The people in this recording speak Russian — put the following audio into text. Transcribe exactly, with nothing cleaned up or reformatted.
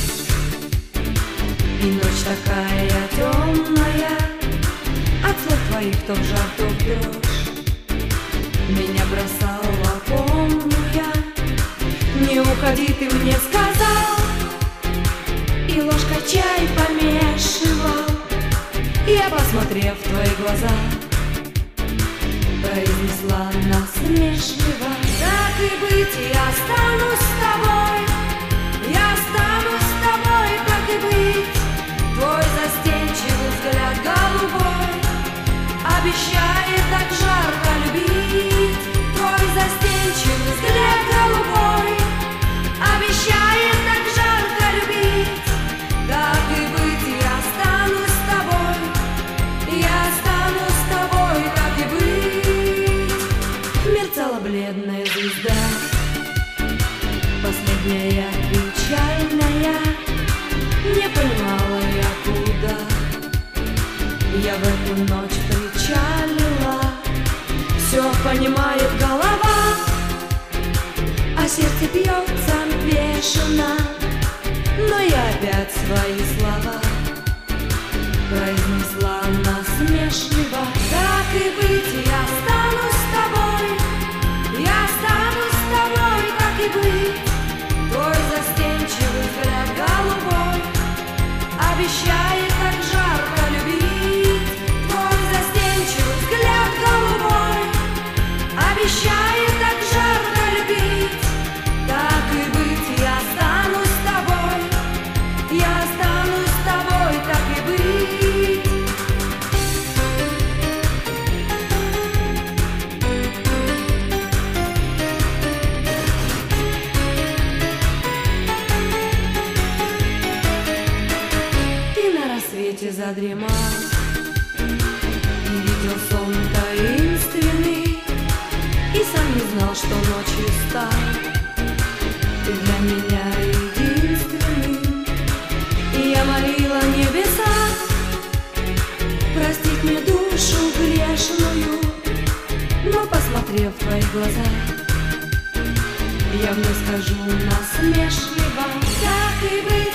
И ночь такая темная, от слов твоих то в жар, то в дрожь. Меня бросала, помню я, не уходи, ты мне сказал. И ложкой чай помешивал, я, посмотрев в твои глаза, произнесла насмешливо: так и быть, я останусь с тобой, я останусь с тобой, так и быть. Твой застенчивый взгляд голубой обещает так жарко любить. Твой застенчивый взгляд голубой обещает так жарко любить. Так и быть, я останусь с тобой, я останусь с тобой, так и быть. Мерцала бледная звезда, последняя печальная. Не понимала я, куда я в эту ночь причалила. Все понимает голова, а сердце бьется бешено. Но я опять свои слова произнесла насмешливо: так и быть, я останусь с тобой, я останусь с тобой, так и быть. Твой застенчивый взгляд голубой обещает так жарко любить. Твой застенчивый взгляд голубой обещает так жарко любить. Так и быть, я останусь с тобой, я останусь с тобой, так и быть. Ты на рассвете задремал и видел сон таинственный, и сам не знал, что ночью стал ты для меня единственным. И я молила небеса простить мне душу грешную, но, посмотрев в твои глаза, я вновь скажу насмешливо: так и быть.